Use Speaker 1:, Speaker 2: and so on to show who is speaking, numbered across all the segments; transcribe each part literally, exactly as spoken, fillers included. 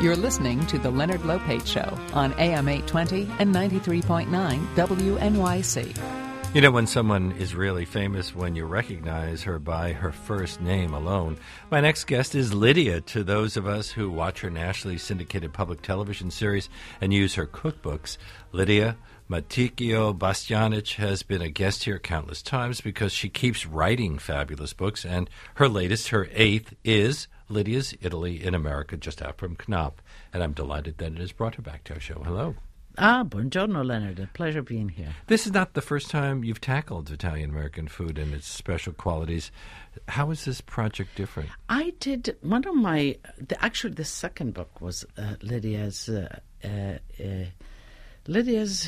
Speaker 1: You're listening to The Leonard Lopate Show on A M eight twenty and ninety-three point nine W N Y C.
Speaker 2: You know, when someone is really famous, when you recognize her by her first name alone. My next guest is Lydia. To those of us who watch her nationally syndicated public television series and use her cookbooks, Lydia Maticchio Bastianich has been a guest here countless times because she keeps writing fabulous books, and her latest, her eighth, is Lydia's Italy in America, just out from Knopf. And I'm delighted that it has brought her back to our show. Hello.
Speaker 3: Ah, buongiorno, Leonard. A pleasure being here.
Speaker 2: This is not the first time you've tackled Italian-American food and its special qualities. How is this project different?
Speaker 3: I did, one of my, the, actually the second book was uh, Lydia's, uh, uh, uh, Lydia's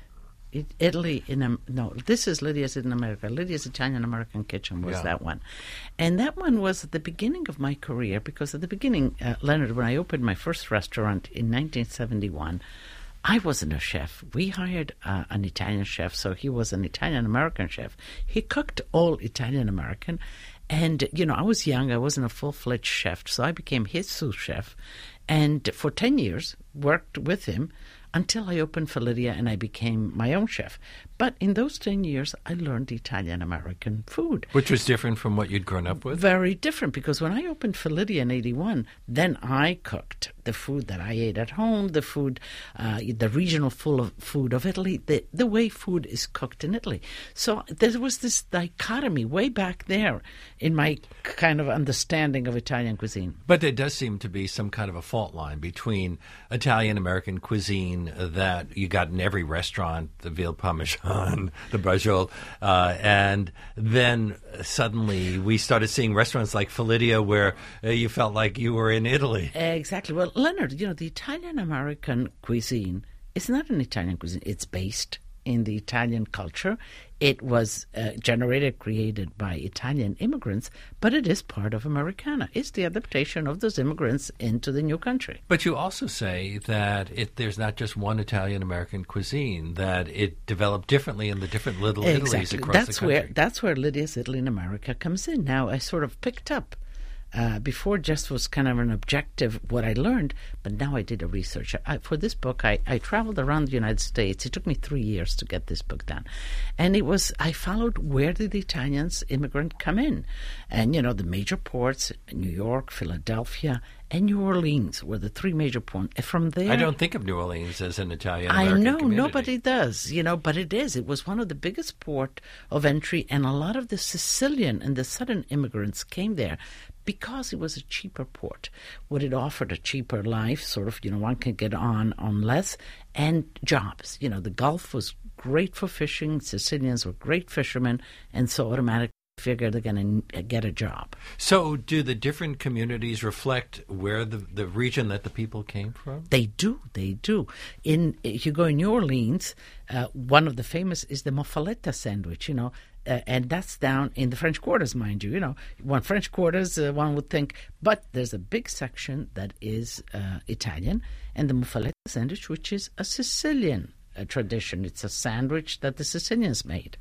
Speaker 3: it, Italy in, um, no, this is Lydia's in America. Lydia's Italian-American Kitchen was yeah. that one. And that one was at the beginning of my career, because at the beginning, uh, Leonard, when I opened my first restaurant in nineteen seventy-one, I wasn't a chef. We hired uh, an Italian chef, so he was an Italian-American chef. He cooked all Italian-American. And, you know, I was young. I wasn't a full-fledged chef, so I became his sous chef. And for ten years, worked with him until I opened for Lydia and I became my own chef. But in those ten years, I learned Italian-American food.
Speaker 2: Which was different from what you'd grown up with?
Speaker 3: Very different, because when I opened for Lydia in eighty-one, then I cooked the food that I ate at home, the food, uh, the regional full of food of Italy, the, the way food is cooked in Italy. So there was this dichotomy way back there in my kind of understanding of Italian cuisine.
Speaker 2: But there does seem to be some kind of a fault line between Italian-American cuisine that you got in every restaurant, the veal parmesan, the braciole, uh, and then suddenly we started seeing restaurants like Felidia where uh, you felt like you were in Italy.
Speaker 3: Exactly. Well, Leonard, you know, the Italian-American cuisine is not an Italian cuisine. It's based in the Italian culture. It was uh, generated, created by Italian immigrants, but it is part of Americana. It's the adaptation of those immigrants into the new country.
Speaker 2: But you also say that it, there's not just one Italian-American cuisine, that it developed differently in the different little
Speaker 3: exactly.
Speaker 2: Italies across
Speaker 3: that's
Speaker 2: the country.
Speaker 3: Where, that's where Lydia's Italy in America comes in. Now, I sort of picked up Uh, before just was kind of an objective what I learned, but now I did a research. I, for this book, I, I traveled around the United States. It took me three years to get this book done. And it was, I followed where did the Italians immigrant come in? And, you know, the major ports, New York, Philadelphia, and New Orleans were the three major ports. From there,
Speaker 2: I don't think of New Orleans as an Italian-American
Speaker 3: I know,
Speaker 2: community.
Speaker 3: nobody does, you know, but it is. It was one of the biggest port of entry, and a lot of the Sicilian and the southern immigrants came there because it was a cheaper port. What it offered a cheaper life, sort of, you know, one could get on on less, and jobs. You know, the Gulf was great for fishing. Sicilians were great fishermen, and so automatically figure they're going to get a job.
Speaker 2: So do the different communities reflect where the, the region that the people came from?
Speaker 3: They do, they do. In if you go in New Orleans, uh, one of the famous is the muffaletta sandwich, you know, uh, and that's down in the French Quarters, mind you. You know, one French Quarters, uh, one would think, but there's a big section that is uh, Italian, and the muffaletta sandwich, which is a Sicilian uh, tradition. It's a sandwich that the Sicilians made.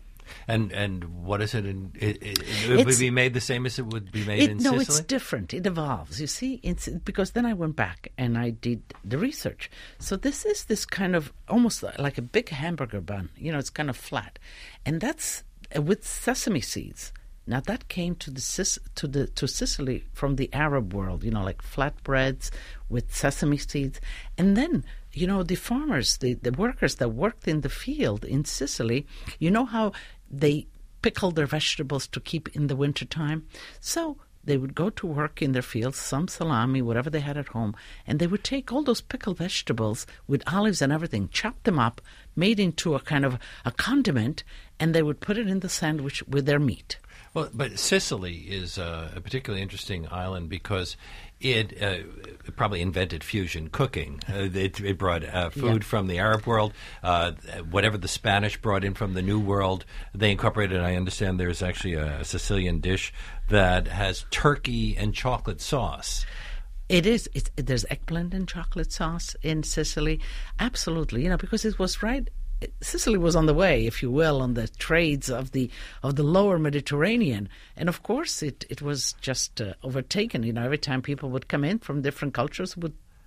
Speaker 2: And and what is it? In, it, it, it would be made the same as it would be made
Speaker 3: it,
Speaker 2: in
Speaker 3: no,
Speaker 2: Sicily?
Speaker 3: No, it's different. It evolves. You see, it's, because then I went back and I did the research. So this is this kind of almost like a big hamburger bun. You know, it's kind of flat, and that's uh, with sesame seeds. Now that came to the to the to Sicily from the Arab world. You know, like flatbreads with sesame seeds, and then. You know, the farmers, the, the workers that worked in the field in Sicily, you know how they pickled their vegetables to keep in the wintertime? So they would go to work in their fields, some salami, whatever they had at home, and they would take all those pickled vegetables with olives and everything, chop them up, made into a kind of a condiment, and they would put it in the sandwich with their meat.
Speaker 2: Well, but Sicily is uh, a particularly interesting island because it uh, probably invented fusion cooking. Uh, it, it brought uh, food yeah. from the Arab world. Uh, whatever the Spanish brought in from the New World, they incorporated. I understand there's actually a, a Sicilian dish that has turkey and chocolate sauce.
Speaker 3: It is. It's, there's eggplant and chocolate sauce in Sicily. Absolutely. You know, because it was right... Sicily was on the way, if you will, on the trades of the of the lower Mediterranean. And, of course, it, it was just uh, overtaken. You know, every time people would come in from different cultures would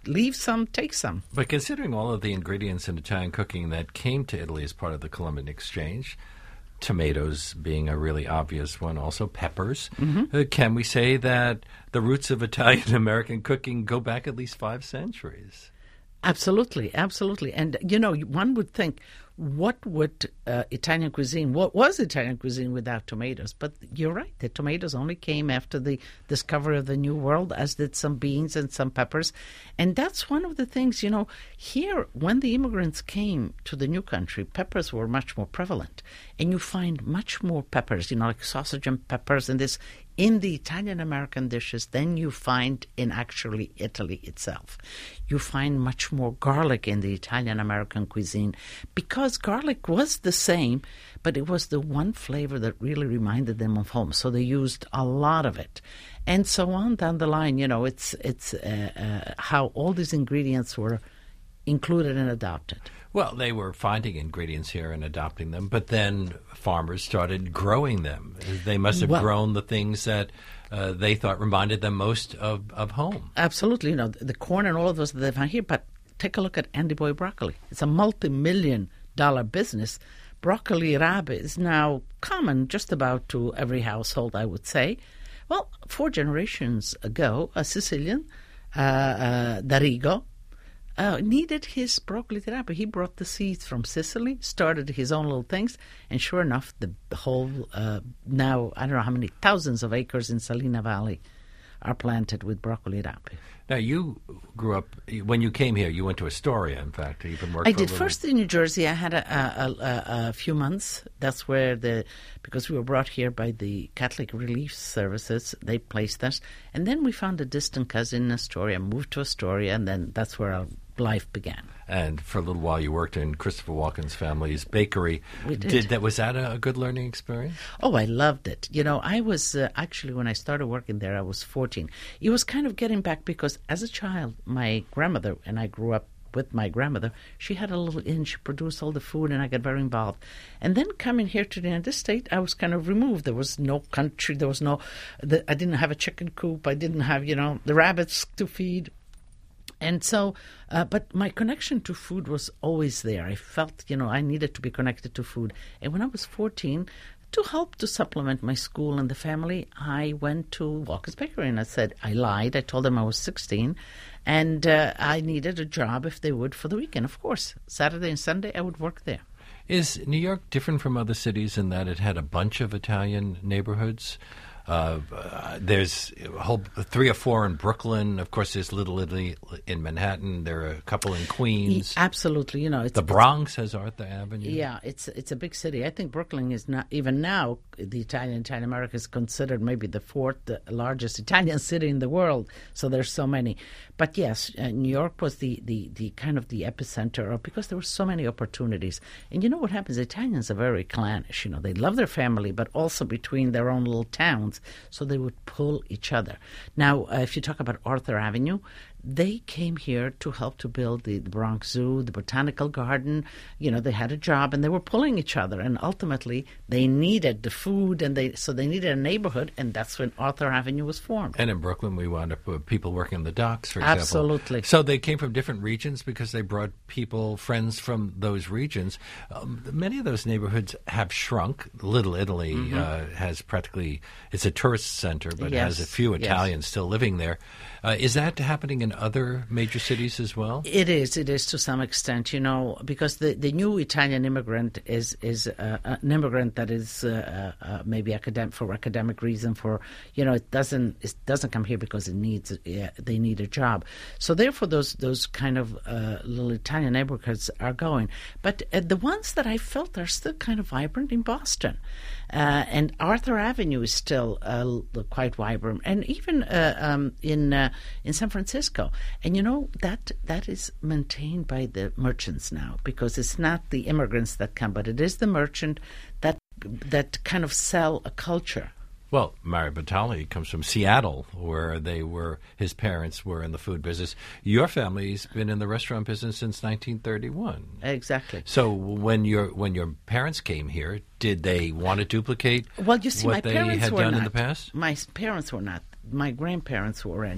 Speaker 3: leave some, take some.
Speaker 2: But considering all of the ingredients in Italian cooking that came to Italy as part of the Columbian Exchange, tomatoes being a really obvious one, also peppers, mm-hmm. uh, can we say that the roots of Italian-American cooking go back at least five centuries?
Speaker 3: Absolutely, absolutely. And, you know, one would think, what would uh, Italian cuisine, what was Italian cuisine without tomatoes? But you're right, the tomatoes only came after the discovery of the New World, as did some beans and some peppers. And that's one of the things, you know, here, when the immigrants came to the new country, peppers were much more prevalent. And you find much more peppers, you know, like sausage and peppers and this, in the Italian-American dishes than you find in actually Italy itself. You find much more garlic in the Italian-American cuisine because garlic was the same, but it was the one flavor that really reminded them of home. So they used a lot of it. And so on down the line, you know, it's, it's uh, uh, how all these ingredients were included and adopted.
Speaker 2: Well, they were finding ingredients here and adopting them, but then farmers started growing them. They must have well, grown the things that uh, they thought reminded them most of, of home.
Speaker 3: Absolutely. You know, the, the corn and all of those that they found here, but take a look at Andy Boy broccoli. It's a multi-million dollar business. Broccoli rabe is now common just about to every household, I would say. Well, four generations ago, a Sicilian, uh, uh, D'Arrigo, Uh, needed his broccoli rabe. He brought the seeds from Sicily, started his own little things, and sure enough, the whole, uh, now, I don't know how many thousands of acres in Salina Valley are planted with broccoli rabe.
Speaker 2: Now, you grew up, when you came here, you went to Astoria, in fact. You even worked
Speaker 3: I
Speaker 2: for
Speaker 3: did.
Speaker 2: a
Speaker 3: First in New Jersey, I had a, a, a, a few months. That's where the, because we were brought here by the Catholic Relief Services, they placed us. And then we found a distant cousin in Astoria, moved to Astoria, and then that's where our life began.
Speaker 2: And for a little while, you worked in Christopher Walken's family's bakery.
Speaker 3: We did.
Speaker 2: did that was that a, a good learning experience?
Speaker 3: Oh, I loved it. You know, I was uh, actually, when I started working there, I was fourteen. It was kind of getting back because as a child, my grandmother, and I grew up with my grandmother, she had a little inn, she produced all the food, and I got very involved. And then coming here to the United States, I was kind of removed. There was no country, there was no, the, I didn't have a chicken coop, I didn't have, you know, the rabbits to feed. And so, uh, but my connection to food was always there. I felt, you know, I needed to be connected to food. And when I was fourteen, to help to supplement my school and the family, I went to Walker's Bakery and I said, I lied. I told them I was sixteen and uh, I needed a job if they would for the weekend. Of course, Saturday and Sunday I would work there.
Speaker 2: Is New York different from other cities in that it had a bunch of Italian neighborhoods? Uh, uh, there's a whole three or four in Brooklyn. Of course, there's Little Italy in Manhattan. There are a couple in Queens.
Speaker 3: Absolutely, you know, it's,
Speaker 2: the Bronx has Arthur Avenue.
Speaker 3: Yeah, it's it's a big city. I think Brooklyn is not even now. The Italian Italian America is considered maybe the fourth the largest Italian city in the world. So there's so many. But yes, uh, New York was the, the, the kind of the epicenter of, because there were so many opportunities. And you know what happens? Italians are very clannish. You know, they love their family, but also between their own little towns. So they would pull each other. Now, uh, if you talk about Arthur Avenue, they came here to help to build the, the Bronx Zoo, the Botanical Garden. You know, they had a job and they were pulling each other. And ultimately, they needed the food, and they so they needed a neighborhood, and that's when Arthur Avenue was formed.
Speaker 2: And in Brooklyn, we wound up with people working on the docks, for example.
Speaker 3: Absolutely.
Speaker 2: So they came from different regions because they brought people, friends from those regions. Um, many of those neighborhoods have shrunk. Little Italy mm-hmm. uh, has practically, it's a tourist center, but
Speaker 3: yes.
Speaker 2: has a few Italians
Speaker 3: yes.
Speaker 2: still living there. Uh, is that happening in other major cities as well?
Speaker 3: It is. It is to some extent, you know, because the, the new Italian immigrant is is uh, an immigrant that is uh, uh, maybe academic for academic reason. For you know, it doesn't it doesn't come here because it needs uh, they need a job. So therefore, those those kind of uh, little Italian neighborhoods are going. But uh, the ones that I felt are still kind of vibrant in Boston, uh, and Arthur Avenue is still uh, quite vibrant, and even uh, um, in uh, in San Francisco. And you know, that that is maintained by the merchants now, because it's not the immigrants that come, but it is the merchant that that kind of sell a culture.
Speaker 2: Well, Mario Batali comes from Seattle, where they were, his parents were in the food business. Your family's been in the restaurant business since nineteen thirty-one.
Speaker 3: Exactly.
Speaker 2: So when your when your parents came here, did they want to duplicate
Speaker 3: well, you see,
Speaker 2: what
Speaker 3: my
Speaker 2: they
Speaker 3: parents
Speaker 2: had
Speaker 3: were
Speaker 2: done
Speaker 3: not.
Speaker 2: in the past?
Speaker 3: My parents were not. My grandparents were in.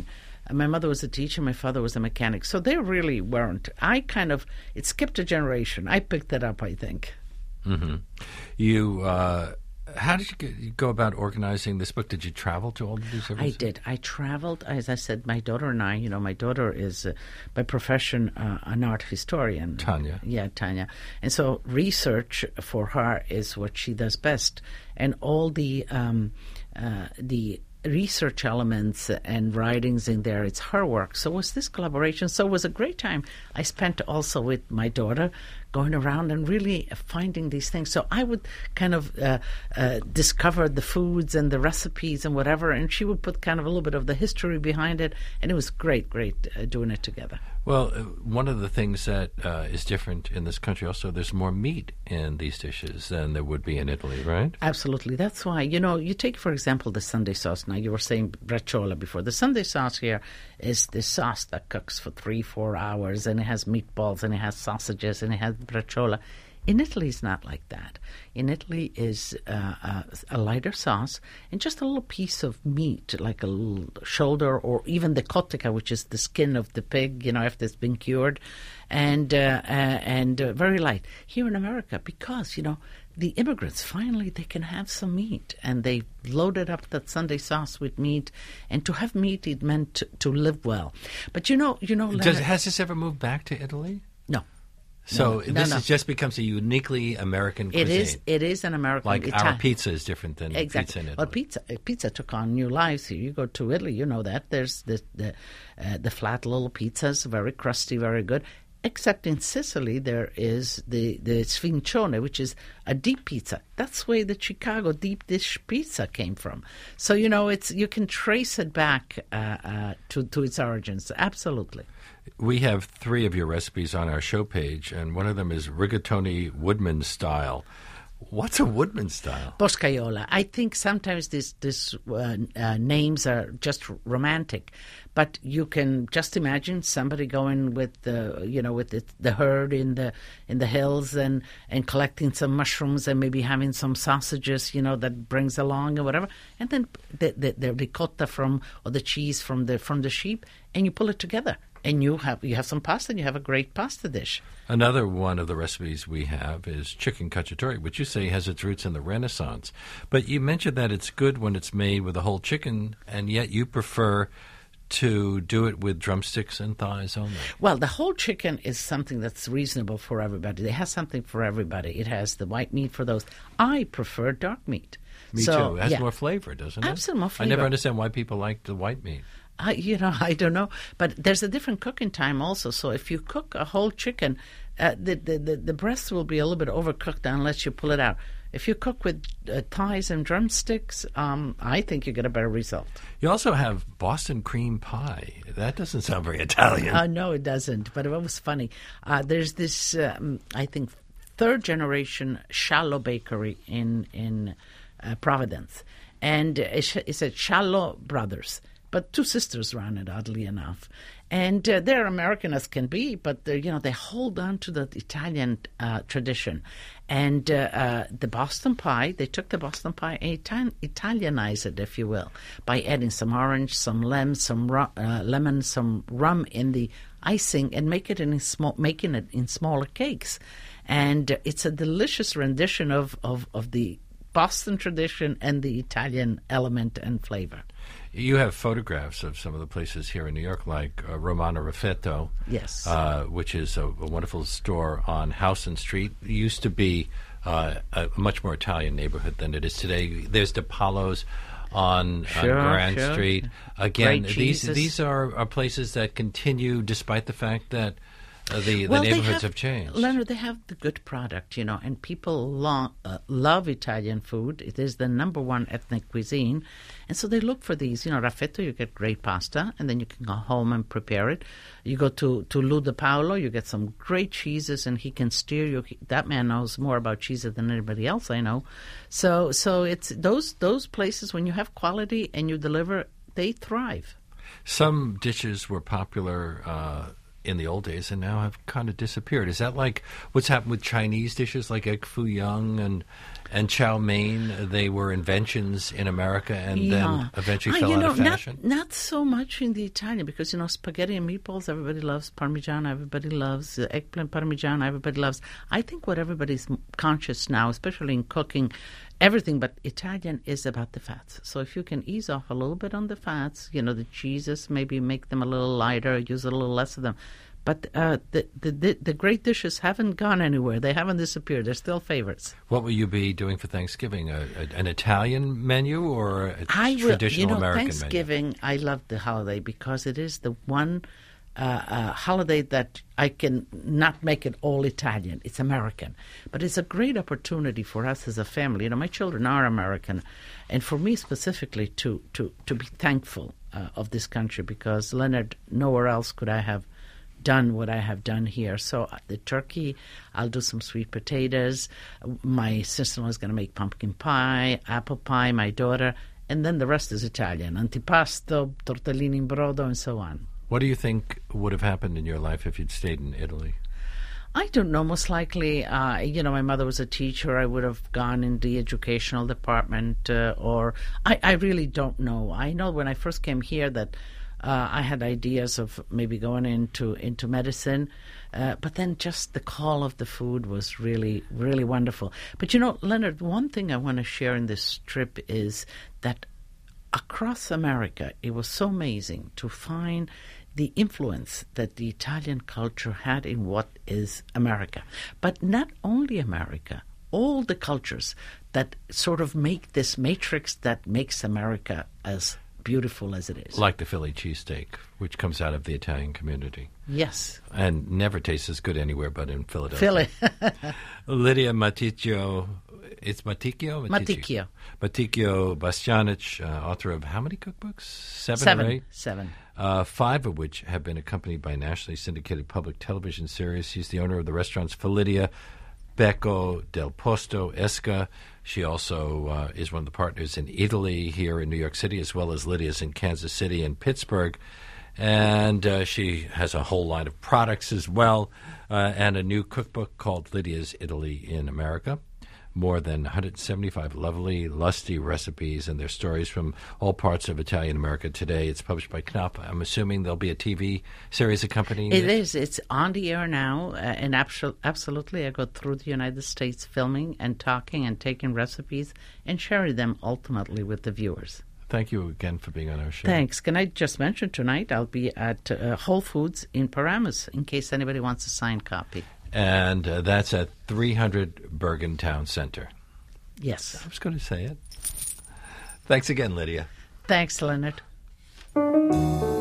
Speaker 3: My mother was a teacher. My father was a mechanic. So they really weren't. I kind of, it skipped a generation. I picked it up, I think.
Speaker 2: Mm-hmm. You, uh, how did you, get, you go about organizing this book? Did you travel to all of these events?
Speaker 3: I did. I traveled. As I said, my daughter and I, you know, my daughter is uh, by profession uh, an art historian.
Speaker 2: Tanya.
Speaker 3: Yeah, Tanya. And so research for her is what she does best. And all the um, uh, the research elements and writings in there, it's her work. So it was this collaboration. So it was a great time I spent also with my daughter going around and really finding these things. So I would kind of uh, uh, discover the foods and the recipes and whatever, and she would put kind of a little bit of the history behind it, and it was great, great uh, doing it together.
Speaker 2: Well, uh, one of the things that uh, is different in this country also, there's more meat in these dishes than there would be in Italy, right?
Speaker 3: Absolutely. That's why, you know, you take, for example, the Sunday sauce. Now, you were saying bracciola before. The Sunday sauce here is the sauce that cooks for three, four hours, and it has meatballs, and it has sausages, and it has bracciola. In Italy, it's not like that. In Italy is uh, a, a lighter sauce and just a little piece of meat, like a little shoulder, or even the cottica, which is the skin of the pig, you know, after it's been cured, and uh, uh, and uh, very light. Here in America, because, you know, the immigrants, finally, they can have some meat, and they loaded up that Sunday sauce with meat, and to have meat, it meant to, to live well. But, you know, you know, Leonard,
Speaker 2: Does, has this ever moved back to Italy?
Speaker 3: No.
Speaker 2: So
Speaker 3: no,
Speaker 2: this
Speaker 3: no, no.
Speaker 2: is just becomes a uniquely American cuisine.
Speaker 3: It is. It is an American.
Speaker 2: Like
Speaker 3: Italian.
Speaker 2: our pizza is different than
Speaker 3: exactly.
Speaker 2: pizza in Italy.
Speaker 3: Well, pizza pizza took on new lives here. You go to Italy, you know that there's the the uh, the flat little pizzas, very crusty, very good. Except in Sicily, there is the the sfincione, which is a deep pizza. That's where the Chicago deep dish pizza came from. So you know, it's you can trace it back uh, uh, to to its origins. Absolutely.
Speaker 2: We have three of your recipes on our show page, and one of them is rigatoni Woodman style. What's a Woodman style?
Speaker 3: Boscaiola. I think sometimes these these uh, uh, names are just romantic, but you can just imagine somebody going with the you know with the, the herd in the in the hills and, and collecting some mushrooms and maybe having some sausages, you know, that brings along or whatever, and then the the, the ricotta from or the cheese from the from the sheep, and you pull it together. And you have you have some pasta, and you have a great pasta dish.
Speaker 2: Another one of the recipes we have is chicken cacciatore, which you say has its roots in the Renaissance. But you mentioned that it's good when it's made with a whole chicken, and yet you prefer to do it with drumsticks and thighs only.
Speaker 3: Well, the whole chicken is something that's reasonable for everybody. It has something for everybody. It has the white meat for those. I prefer dark meat.
Speaker 2: Me
Speaker 3: so,
Speaker 2: too. It has
Speaker 3: yeah.
Speaker 2: more flavor, doesn't it?
Speaker 3: Absolutely more flavor.
Speaker 2: I never understand why people like the white meat.
Speaker 3: I, you know, I don't know. But there's a different cooking time also. So if you cook a whole chicken, uh, the, the, the, the breast will be a little bit overcooked unless you pull it out. If you cook with uh, thighs and drumsticks, um, I think you get a better result.
Speaker 2: You also have Boston cream pie. That doesn't sound very Italian.
Speaker 3: Uh, no, it doesn't. But it was funny. Uh, there's this, um, I think, third generation Sciallo bakery in, in uh, Providence. And it's, it's a Sciallo Brothers. But two sisters ran it, oddly enough. And uh, they're American as can be, but you know they hold on to the Italian uh, tradition. And uh, uh, the Boston pie, they took the Boston pie and Ital- Italianized it, if you will, by adding some orange, some lemon, some ru- uh, lemon, some rum in the icing, and make it in small, making it in smaller cakes. And uh, it's a delicious rendition of, of, of the Boston tradition and the Italian element and flavor.
Speaker 2: You have photographs of some of the places here in New York, like uh, Romano Raffetto,
Speaker 3: yes,
Speaker 2: uh, which is a, a wonderful store on Howson Street. It used to be uh, a much more Italian neighborhood than it is today. There's DiPaolo's on,
Speaker 3: sure,
Speaker 2: on Grand
Speaker 3: sure.
Speaker 2: Street. Again,
Speaker 3: Great
Speaker 2: these
Speaker 3: cheeses.
Speaker 2: these are, are places that continue despite the fact that Uh, the, the
Speaker 3: well,
Speaker 2: neighborhoods
Speaker 3: have,
Speaker 2: have changed.
Speaker 3: Leonard, they have the good product, you know, and people lo- uh, love Italian food. It is the number one ethnic cuisine. And so they look for these. You know, Raffetto, you get great pasta, and then you can go home and prepare it. You go to, to Lou DiPaolo, you get some great cheeses, and he can steer you. He, that man knows more about cheeses than anybody else I know. So so it's those those places, when you have quality and you deliver, they thrive.
Speaker 2: Some dishes were popular uh, in the old days and now have kind of disappeared. Is that like what's happened with Chinese dishes like egg foo young and and chow mein? They were inventions in America and
Speaker 3: yeah.
Speaker 2: then eventually
Speaker 3: ah,
Speaker 2: fell
Speaker 3: you
Speaker 2: out
Speaker 3: know,
Speaker 2: of fashion?
Speaker 3: Not, not so much in the Italian because, you know, spaghetti and meatballs, everybody loves. Parmigiano, everybody loves. Uh, eggplant Parmigiano, everybody loves. I think what everybody's conscious now, especially in cooking, everything but Italian is about the fats. So if you can ease off a little bit on the fats, you know, the cheeses, maybe make them a little lighter, use a little less of them. But uh, the, the, the the great dishes haven't gone anywhere. They haven't disappeared. They're still favorites.
Speaker 2: What will you be doing for Thanksgiving? A, a, an Italian menu or a
Speaker 3: I will,
Speaker 2: traditional
Speaker 3: you know,
Speaker 2: American
Speaker 3: Thanksgiving,
Speaker 2: menu?
Speaker 3: I love the holiday because it is the one uh, uh, holiday that I can not make it all Italian. It's American. But it's a great opportunity for us as a family. You know, my children are American. And for me specifically to, to, to be thankful uh, of this country because, Leonard, nowhere else could I have done what I have done here. So uh, the turkey, I'll do some sweet potatoes. My sister-in-law is going to make pumpkin pie, apple pie, my daughter, and then the rest is Italian. Antipasto, tortellini in brodo, and so on.
Speaker 2: What do you think would have happened in your life if you'd stayed in Italy?
Speaker 3: I don't know. Most likely, uh, you know, my mother was a teacher. I would have gone in the educational department uh, or I, I really don't know. I know when I first came here that Uh, I had ideas of maybe going into into medicine, uh, but then just the call of the food was really, really wonderful. But, you know, Leonard, one thing I want to share in this trip is that across America, it was so amazing to find the influence that the Italian culture had in what is America. But not only America, all the cultures that sort of make this matrix that makes America as beautiful as it is.
Speaker 2: Like the Philly cheesesteak, which comes out of the Italian community.
Speaker 3: Yes.
Speaker 2: And never tastes as good anywhere but in Philadelphia.
Speaker 3: Philly.
Speaker 2: Lydia Maticchio, it's Maticchio?
Speaker 3: Maticchio.
Speaker 2: Maticchio Bastianich, uh, author of how many cookbooks? Seven,
Speaker 3: Seven.
Speaker 2: or eight?
Speaker 3: Seven.
Speaker 2: Uh, five of which have been accompanied by nationally syndicated public television series. He's the owner of the restaurants Felidia, Becco, Del Posto, Esca. She also uh, is one of the partners in Italy here in New York City, as well as Lydia's in Kansas City and Pittsburgh. And uh, she has a whole line of products as well, uh, and a new cookbook called Lydia's Italy in America. More than one hundred seventy-five lovely, lusty recipes and their stories from all parts of Italian America today. It's published by Knopf. I'm assuming there'll be a T V series accompanying it.
Speaker 3: It is. It's on the air now, uh, and abso- absolutely I go through the United States filming and talking and taking recipes and sharing them ultimately with the viewers.
Speaker 2: Thank you again for being on our show.
Speaker 3: Thanks. Can I just mention tonight I'll be at uh, Whole Foods in Paramus in case anybody wants a signed copy.
Speaker 2: And uh, that's at three hundred Bergen Town Center.
Speaker 3: Yes.
Speaker 2: I was going to say it. Thanks again, Lydia.
Speaker 3: Thanks, Leonard.